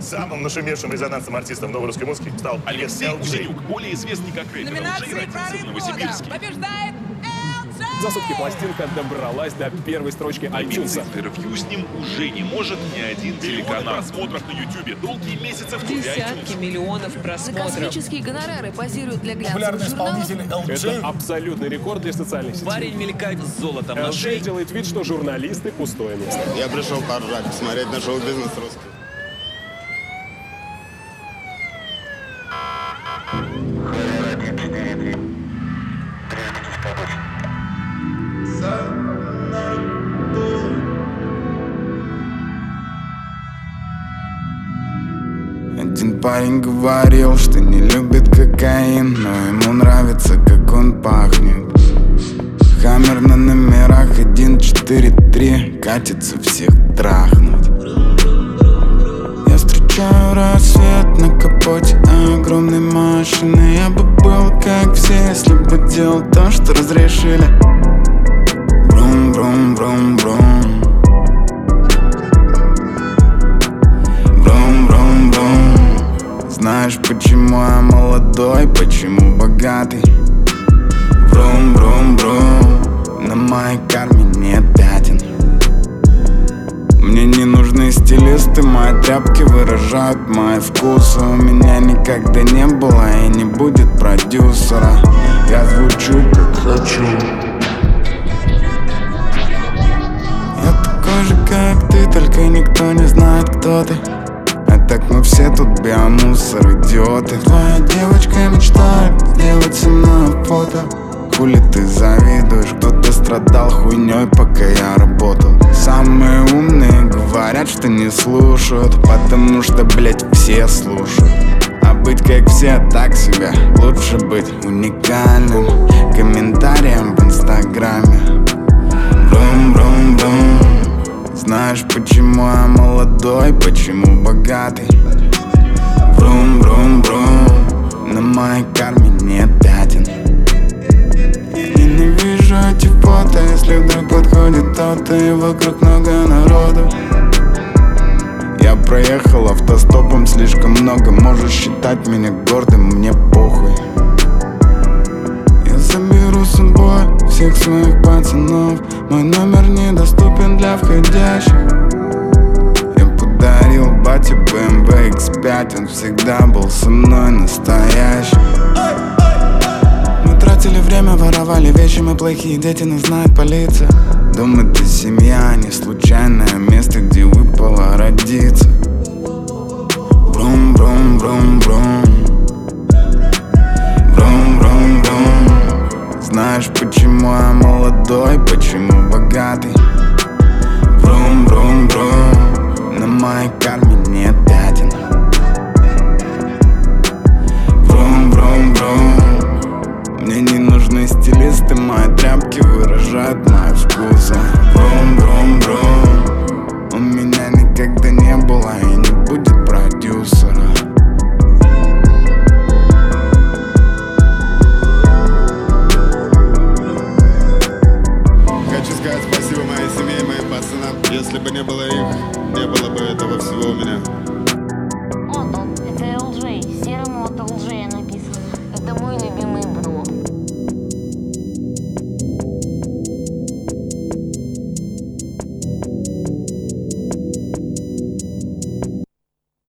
Самым нашумевшим резонансным артистом новой русской музыки стал Алексей Гусенюк, более известный как рэпер, уже Номинации родился в «Прорыв Новосибирске. года» побеждает LJ! За сутки пластинка добралась до первой строчки iTunes. Интервью с ним уже не может ни один телеканал. Просмотров на Ютубе, долгие месяцы в клубе Десятки iTunes. миллионов За просмотров. космические гонорары позируют для глянцевых Популярный журналов. исполнитель Это LJ. абсолютный рекорд для социальных сетей. Парень мелькает с золотом на LJ шее. делает вид, что журналисты пустое место. Я пришел поржать, посмотреть на шоу-бизнес русский. Один парень говорил, что не любит кокаин, но ему нравится, как он пахнет. Хаммер на номерах 143, катится всех трахнуть. Я встречаю рассвет на капоте огромной машины. Я бы был как все, если бы делал то, что разрешили. Брум-брум-брум-брум. Брум-брум-брум. Знаешь, почему я молодой, почему богатый? Брум-брум-брум. На моей карме нет пятен. Мне не нужны стилисты, мои тряпки выражают мои вкусы. У меня никогда не было и не будет продюсера. Я звучу как хочу. Я такой же, как ты, только никто не знает, кто ты. А так мы все тут биомусор, идиоты. Твоя девочка мечтает сделать со мной фото. Хули ты завидуешь, кто-то страдал хуйней, пока я работал. Самые умные говорят, что не слушают, потому что, блять, все слушают. А быть как все так себе, лучше быть уникальным. Комментарием в инстаграме. Брум-брум-брум. Знаешь, почему я молодой, почему богатый? Брум-брум-брум. На моей карме нет пятен. Ненавижу эти фото, если вдруг подходит кто-то и вокруг много народу. Я проехал автостопом слишком много, можешь считать меня гордым, мне похуй. Я заберу с собой всех своих пацанов, мой номер недоступен для входящих. Я подарил бате BMW X5, он всегда был со мной настоящий. Мы тратили время, воровали вещи, мы плохие дети, нас знает полиция. Дом — это семья, не случайное место, где выпало родиться. Брум-брум-брум-брум. Брум-брум-брум. Знаешь, почему я молодой, почему богатый? Брум-брум-брум. На моей карме нет пятен. Брум-брум-брум. Мне не нужны стилисты, мои тряпки выражают мои вкусы. Брум-брум-брум.